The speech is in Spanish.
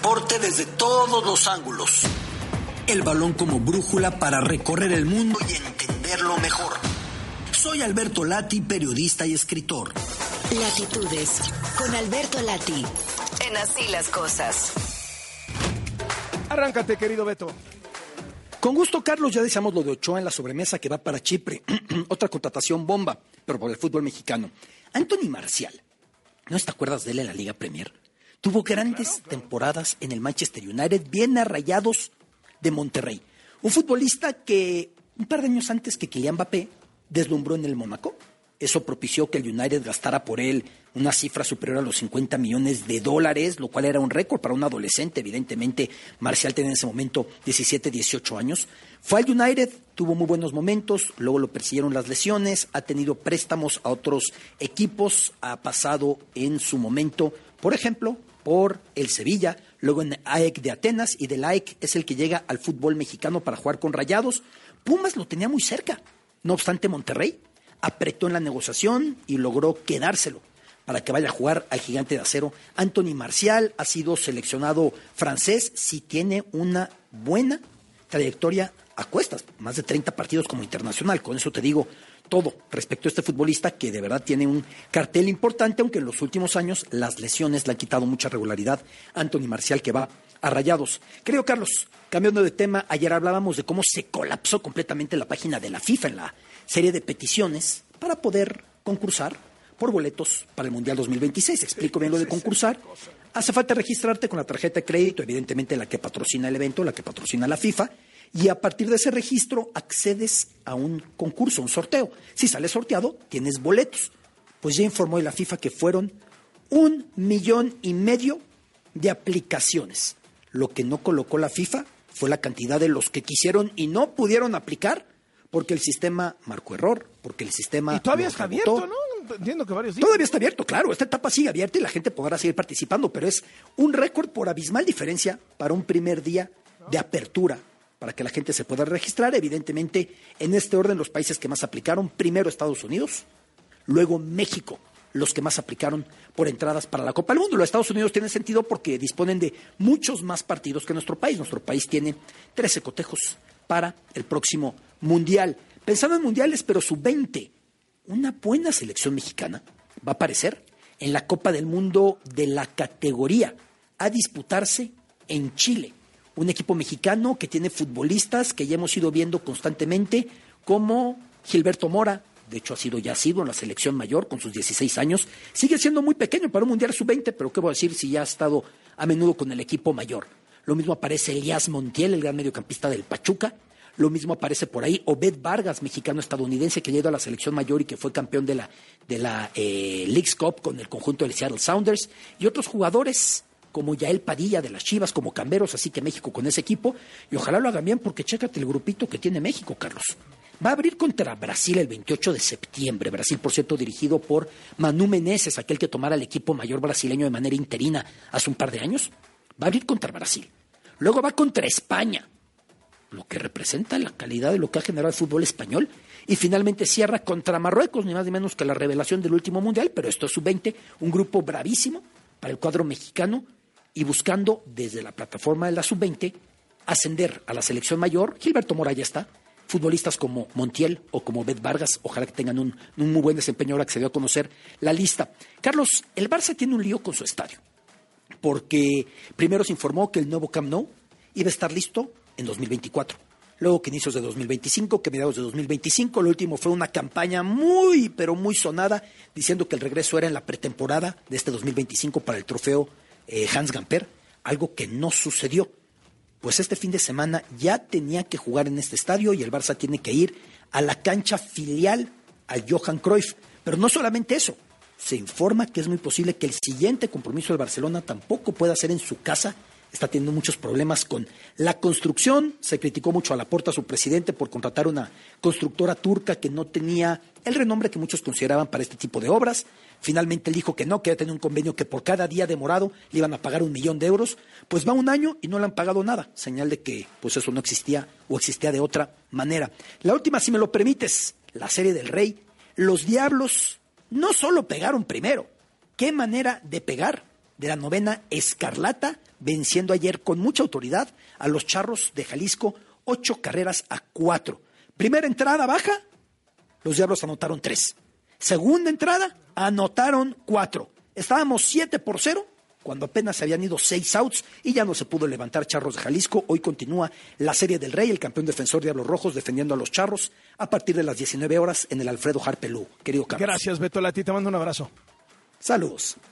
deporte desde todos los ángulos. El balón como brújula para recorrer el mundo y entenderlo mejor. Soy Alberto Lati, periodista y escritor. Latitudes, con Alberto Lati, en Así las Cosas. Arráncate, querido Beto. Con gusto, Carlos, ya decíamos lo de Ochoa en la sobremesa que va para Chipre. Otra contratación bomba, pero por el fútbol mexicano. Anthony Marcial, ¿no te acuerdas de él en la Liga Premier? Tuvo grandes temporadas en el Manchester United, bien a Rayados de Monterrey. Un futbolista que un par de años antes que Kylian Mbappé deslumbró en el Mónaco. Eso propició que el United gastara por él una cifra superior a los $50 millones, lo cual era un récord para un adolescente. Evidentemente, Marcial tenía en ese momento 17, 18 años. Fue al United, tuvo muy buenos momentos, luego lo persiguieron las lesiones, ha tenido préstamos a otros equipos, ha pasado en su momento, por ejemplo, por el Sevilla, luego en AEK de Atenas, y del AEK es el que llega al fútbol mexicano para jugar con Rayados. Pumas lo tenía muy cerca, no obstante Monterrey apretó en la negociación y logró quedárselo para que vaya a jugar al Gigante de Acero. Anthony Marcial ha sido seleccionado francés, sí tiene una buena trayectoria a cuestas, más de 30 partidos como internacional, con eso te digo todo respecto a este futbolista que de verdad tiene un cartel importante, aunque en los últimos años las lesiones le han quitado mucha regularidad a Anthony Marcial, que va a Rayados. Querido Carlos, cambiando de tema, ayer hablábamos de cómo se colapsó completamente la página de la FIFA en la serie de peticiones para poder concursar por boletos para el Mundial 2026. Explico bien lo de concursar. Hace falta registrarte con la tarjeta de crédito, evidentemente la que patrocina el evento, la que patrocina la FIFA, y a partir de ese registro accedes a un concurso, un sorteo. Si sales sorteado, tienes boletos. Pues ya informó la FIFA que fueron 1,5 millones de aplicaciones. Lo que no colocó la FIFA fue la cantidad de los que quisieron y no pudieron aplicar porque el sistema marcó error, porque el sistema... Y todavía está abierto, ¿no? Entiendo que varios días. Todavía está abierto, claro. Esta etapa sigue abierta y la gente podrá seguir participando, pero es un récord por abismal diferencia para un primer día de apertura, para que la gente se pueda registrar. Evidentemente, en este orden, los países que más aplicaron, primero Estados Unidos, luego México, los que más aplicaron por entradas para la Copa del Mundo. Los Estados Unidos tienen sentido porque disponen de muchos más partidos que nuestro país. Nuestro país tiene 13 cotejos para el próximo Mundial. Pensando en mundiales, pero sub-20, una buena selección mexicana va a aparecer en la Copa del Mundo de la categoría a disputarse en Chile. Un equipo mexicano que tiene futbolistas que ya hemos ido viendo constantemente, como Gilberto Mora. De hecho, ha sido en la selección mayor con sus 16 años. Sigue siendo muy pequeño para un Mundial sub-20, pero ¿qué voy a decir si ya ha estado a menudo con el equipo mayor? Lo mismo aparece Elías Montiel, el gran mediocampista del Pachuca. Lo mismo aparece por ahí Obed Vargas, mexicano-estadounidense, que ha ido a la selección mayor y que fue campeón de la Leagues Cup con el conjunto de Seattle Sounders. Y otros jugadores como Yael Padilla de las Chivas, como Camberos, así que México con ese equipo. Y ojalá lo hagan bien porque chécate el grupito que tiene México, Carlos. Va a abrir contra Brasil el 28 de septiembre. Brasil, por cierto, dirigido por Manu Meneses, aquel que tomara el equipo mayor brasileño de manera interina hace un par de años. Va a abrir contra Brasil. Luego va contra España, lo que representa la calidad de lo que ha generado el fútbol español. Y finalmente cierra contra Marruecos, ni más ni menos que la revelación del último mundial, pero esto es sub-20, un grupo bravísimo para el cuadro mexicano y buscando desde la plataforma de la sub-20 ascender a la selección mayor. Gilberto Mora ya está. Futbolistas como Montiel o como Obed Vargas, ojalá que tengan un muy buen desempeño ahora que se dio a conocer la lista. Carlos, el Barça tiene un lío con su estadio, porque primero se informó que el nuevo Camp Nou iba a estar listo en 2024, luego que inicios de 2025, que mediados de 2025, lo último fue una campaña muy, pero muy sonada, diciendo que el regreso era en la pretemporada de este 2025 para el trofeo Hans Gamper, algo que no sucedió. Pues este fin de semana ya tenía que jugar en este estadio y el Barça tiene que ir a la cancha filial al Johan Cruyff. Pero no solamente eso, se informa que es muy posible que el siguiente compromiso del Barcelona tampoco pueda ser en su casa. Está teniendo muchos problemas con la construcción. Se criticó mucho a Laporta, su presidente, por contratar una constructora turca que no tenía el renombre que muchos consideraban para este tipo de obras. Finalmente él dijo que no, que ya tenía un convenio que por cada día demorado le iban a pagar 1 millón de euros. Pues va un año y no le han pagado nada. Señal de que pues eso no existía o existía de otra manera. La última, si me lo permites, la serie del Rey. Los Diablos no solo pegaron primero. ¿Qué manera de pegar? de la 9ª Escarlata, venciendo ayer con mucha autoridad a los Charros de Jalisco 8-4. Primera entrada baja, los Diablos anotaron 3. Segunda entrada, anotaron 4. Estábamos 7-0 cuando apenas se habían ido 6 outs y ya no se pudo levantar Charros de Jalisco. Hoy continúa la Serie del Rey, el campeón defensor Diablos Rojos defendiendo a los Charros a partir de las 19 horas en el Alfredo Harpelú. Querido Carlos. Gracias, Beto Lati, te mando un abrazo. Saludos.